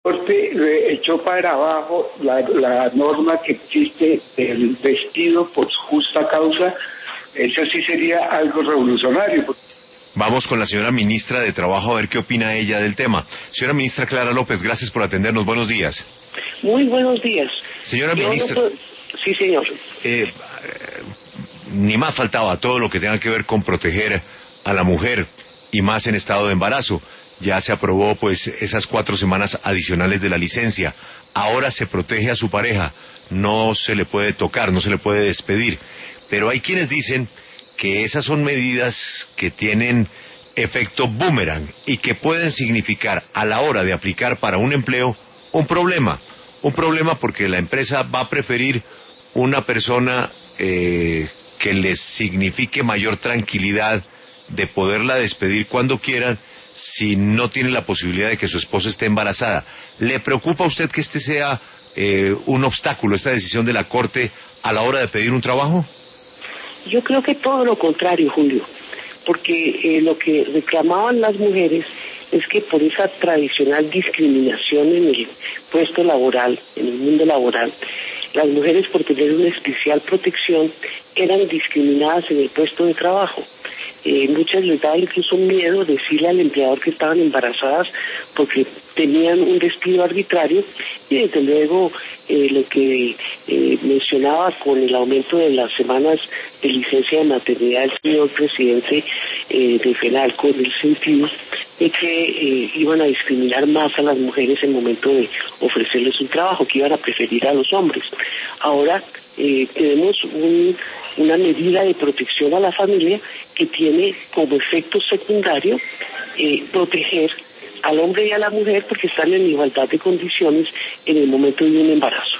Corte echó para abajo la norma que existe del despido por justa causa. Eso sí sería algo revolucionario. Vamos con la señora ministra de Trabajo a ver qué opina ella del tema. Señora ministra Clara López, gracias por atendernos. Buenos días. Muy buenos días. Señora ministra. Sí, señor. Ni más faltaba todo lo que tenga que ver con proteger a la mujer y más en estado de embarazo. Ya se aprobó pues esas 4 semanas adicionales de la licencia. Ahora se protege a su pareja. No se le puede tocar, no se le puede despedir. Pero hay quienes dicen que esas son medidas que tienen efecto boomerang y que pueden significar a la hora de aplicar para un empleo un problema porque la empresa va a preferir una persona que les signifique mayor tranquilidad de poderla despedir cuando quieran si no tiene la posibilidad de que su esposa esté embarazada. ¿Le preocupa a usted que este sea un obstáculo, esta decisión de la Corte a la hora de pedir un trabajo? Yo creo que todo lo contrario, Julio, porque lo que reclamaban las mujeres es que por esa tradicional discriminación en el puesto laboral, en el mundo laboral, las mujeres por tener una especial protección eran discriminadas en el puesto de trabajo. Muchas les daba incluso miedo decirle al empleador que estaban embarazadas porque tenían un despido arbitrario y desde luego lo que mencionaba con el aumento de las semanas de licencia de maternidad el señor presidente de FENALCO en el sentido de que iban a discriminar más a las mujeres en el momento de ofrecerles un trabajo, que iban a preferir a los hombres. Ahora tenemos una medida de protección a la familia que tiene como efecto secundario proteger al hombre y a la mujer porque están en igualdad de condiciones en el momento de un embarazo.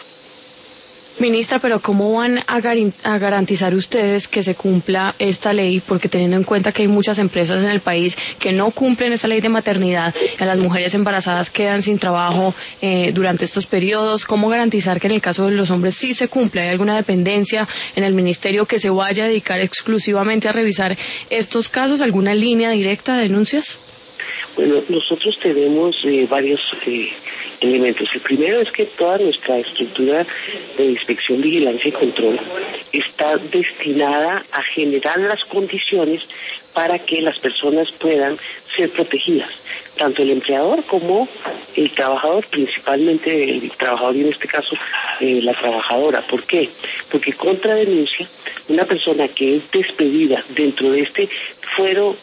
Ministra, pero ¿cómo van a garantizar ustedes que se cumpla esta ley? Porque teniendo en cuenta que hay muchas empresas en el país que no cumplen esa ley de maternidad, y a las mujeres embarazadas quedan sin trabajo durante estos periodos, ¿cómo garantizar que en el caso de los hombres sí se cumple? ¿Hay alguna dependencia en el ministerio que se vaya a dedicar exclusivamente a revisar estos casos? ¿Alguna línea directa de denuncias? Bueno, nosotros tenemos varios elementos. El primero es que toda nuestra estructura de inspección, vigilancia y control está destinada a generar las condiciones para que las personas puedan ser protegidas, tanto el empleador como el trabajador, principalmente el trabajador y en este caso la trabajadora. ¿Por qué? Porque contra denuncia, una persona que es despedida dentro de este fuero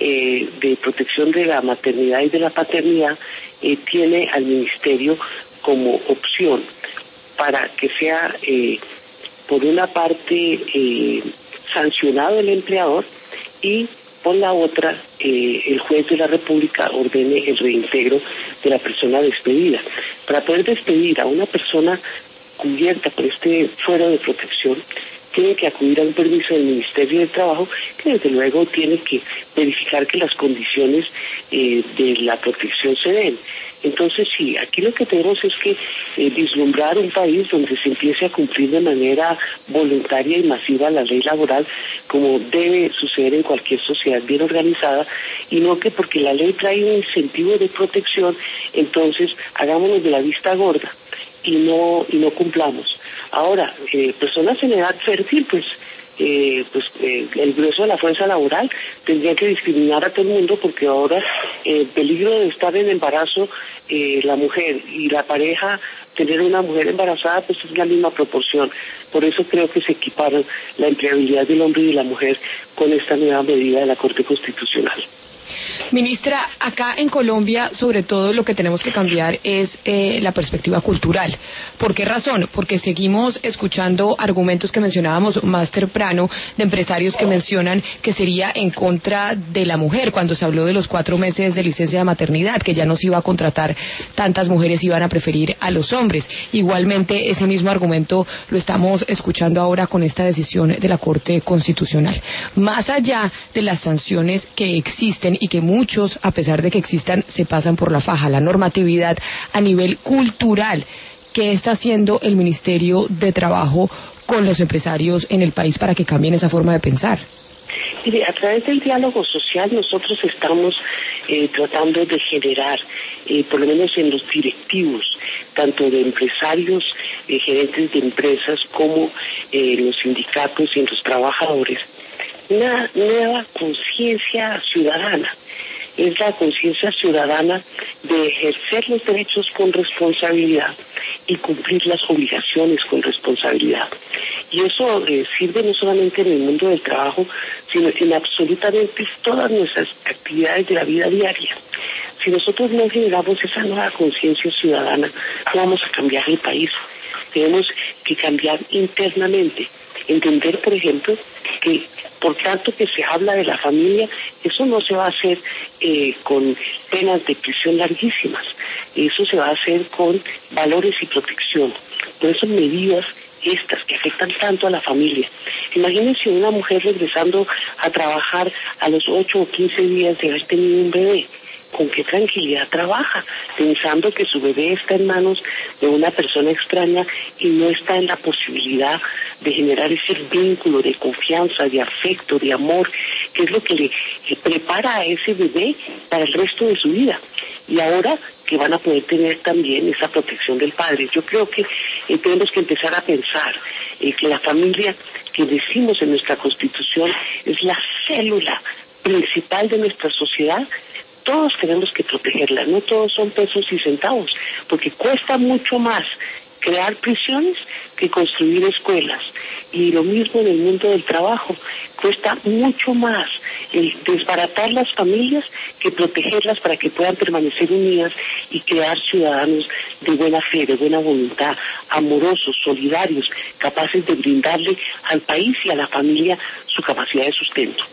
de protección de la maternidad y de la paternidad tiene al ministerio como opción para que sea por una parte sancionado el empleador y por la otra el juez de la República ordene el reintegro de la persona despedida. Para poder despedir a una persona cubierta por este fuero de protección tiene que acudir a un permiso del Ministerio del Trabajo que desde luego tiene que verificar que las condiciones de la protección se den. Entonces sí, aquí lo que tenemos es que vislumbrar un país donde se empiece a cumplir de manera voluntaria y masiva la ley laboral como debe suceder en cualquier sociedad bien organizada y no que porque la ley trae un incentivo de protección entonces hagámonos de la vista gorda y no cumplamos. Ahora, personas en edad fértil, el grueso de la fuerza laboral tendría que discriminar a todo el mundo porque ahora el peligro de estar en embarazo la mujer y la pareja tener una mujer embarazada pues es la misma proporción. Por eso creo que se equiparan la empleabilidad del hombre y de la mujer con esta nueva medida de la Corte Constitucional. Ministra, acá en Colombia, sobre todo lo que tenemos que cambiar es la perspectiva cultural. ¿Por qué razón? Porque seguimos escuchando argumentos que mencionábamos más temprano de empresarios que mencionan que sería en contra de la mujer cuando se habló de los 4 meses de licencia de maternidad, que ya no se iba a contratar tantas mujeres, iban a preferir a los hombres. Igualmente, ese mismo argumento lo estamos escuchando ahora con esta decisión de la Corte Constitucional. Más allá de las sanciones que existen y que muchos, a pesar de que existan, se pasan por la faja, la normatividad a nivel cultural, ¿qué está haciendo el Ministerio de Trabajo con los empresarios en el país para que cambien esa forma de pensar? Mire, a través del diálogo social nosotros estamos tratando de generar, por lo menos en los directivos, tanto de empresarios, gerentes de empresas, como los sindicatos y en los trabajadores, una nueva conciencia ciudadana. Es la conciencia ciudadana de ejercer los derechos con responsabilidad y cumplir las obligaciones con responsabilidad. Y eso sirve no solamente en el mundo del trabajo, sino en absolutamente todas nuestras actividades de la vida diaria. Si nosotros no generamos esa nueva conciencia ciudadana, no vamos a cambiar el país. Tenemos que cambiar internamente. Entender, por ejemplo, que por tanto que se habla de la familia, eso no se va a hacer con penas de prisión larguísimas. Eso se va a hacer con valores y protección. Por eso medidas estas que afectan tanto a la familia. Imagínense una mujer regresando a trabajar a los 8 o 15 días de haber tenido un bebé. ¿Con qué tranquilidad trabaja? Pensando que su bebé está en manos de una persona extraña y no está en la posibilidad de generar ese vínculo de confianza, de afecto, de amor, que es lo que le prepara a ese bebé para el resto de su vida. Y ahora que van a poder tener también esa protección del padre. Yo creo que tenemos que empezar a pensar que la familia que decimos en nuestra Constitución es la célula principal de nuestra sociedad. Todos tenemos que protegerla, no todos son pesos y centavos, porque cuesta mucho más crear prisiones que construir escuelas. Y lo mismo en el mundo del trabajo, cuesta mucho más el desbaratar las familias que protegerlas para que puedan permanecer unidas y crear ciudadanos de buena fe, de buena voluntad, amorosos, solidarios, capaces de brindarle al país y a la familia su capacidad de sustento.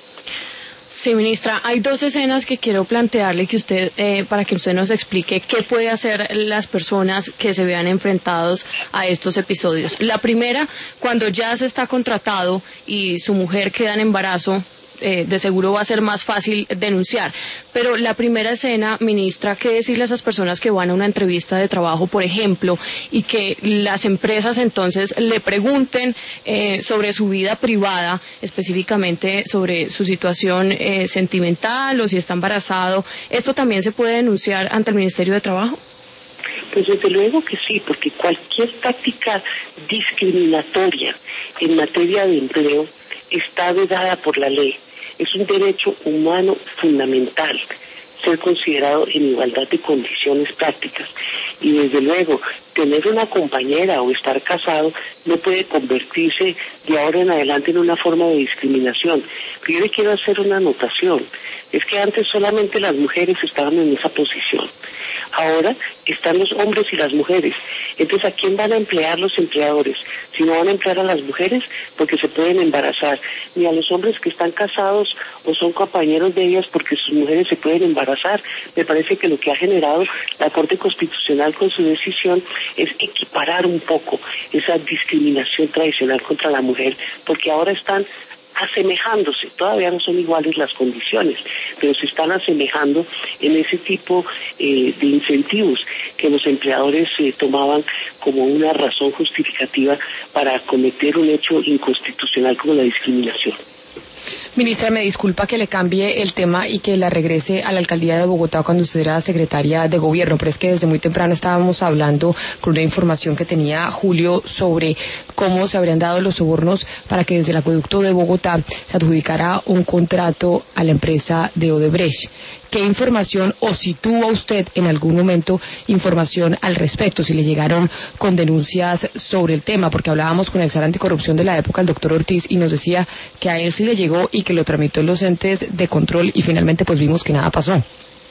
Sí, ministra, hay dos escenas que quiero plantearle que usted, para que usted nos explique qué puede hacer las personas que se vean enfrentados a estos episodios. La primera, cuando ya se está contratado y su mujer queda en embarazo, de seguro va a ser más fácil denunciar. Pero la primera escena, ministra, ¿qué decirle a esas personas que van a una entrevista de trabajo, por ejemplo, y que las empresas entonces le pregunten sobre su vida privada, específicamente sobre su situación sentimental o si está embarazado? ¿Esto también se puede denunciar ante el Ministerio de Trabajo? Pues desde luego que sí, porque cualquier práctica discriminatoria en materia de empleo está vedada por la ley. Es un derecho humano fundamental ser considerado en igualdad de condiciones prácticas. Y desde luego, tener una compañera o estar casado no puede convertirse de ahora en adelante en una forma de discriminación. Pero yo le quiero hacer una anotación. Es que antes solamente las mujeres estaban en esa posición. Ahora están los hombres y las mujeres. Entonces, ¿a quién van a emplear los empleadores? Si no van a emplear a las mujeres, porque se pueden embarazar, ni a los hombres que están casados o son compañeros de ellas porque sus mujeres se pueden embarazar. Me parece que lo que ha generado la Corte Constitucional con su decisión es equiparar un poco esa discriminación tradicional contra la mujer, porque ahora están asemejándose, todavía no son iguales las condiciones, pero se están asemejando en ese tipo de incentivos que los empleadores tomaban como una razón justificativa para cometer un hecho inconstitucional como la discriminación. Ministra, me disculpa que le cambie el tema y que la regrese a la alcaldía de Bogotá cuando usted era secretaria de gobierno, pero es que desde muy temprano estábamos hablando con una información que tenía Julio sobre cómo se habrían dado los sobornos para que desde el acueducto de Bogotá se adjudicara un contrato a la empresa de Odebrecht. ¿Qué información, o si tuvo usted en algún momento información al respecto, si le llegaron con denuncias sobre el tema? Porque hablábamos con el zar anticorrupción de la época, el doctor Ortiz, y nos decía que a él sí le llegó y que lo tramitó en los entes de control y finalmente pues vimos que nada pasó.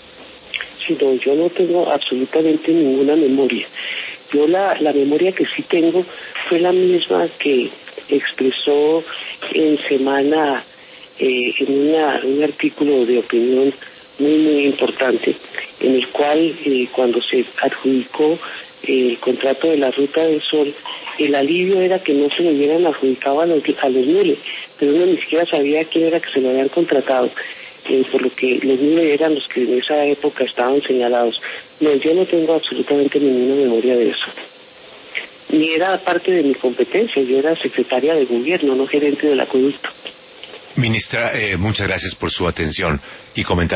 Sí, no, yo no tengo absolutamente ninguna memoria. Yo la memoria que sí tengo fue la misma que expresó en semana en un artículo de opinión muy importante, en el cual cuando se adjudicó el contrato de la Ruta del Sol, el alivio era que no se le hubieran adjudicado a los Nule, pero uno ni siquiera sabía quién era que se lo habían contratado, por lo que los Nule eran los que en esa época estaban señalados. No, yo no tengo absolutamente ninguna memoria de eso. ni era parte de mi competencia. Yo era secretaria de gobierno, no gerente del acueducto. Ministra, muchas gracias por su atención y comentario.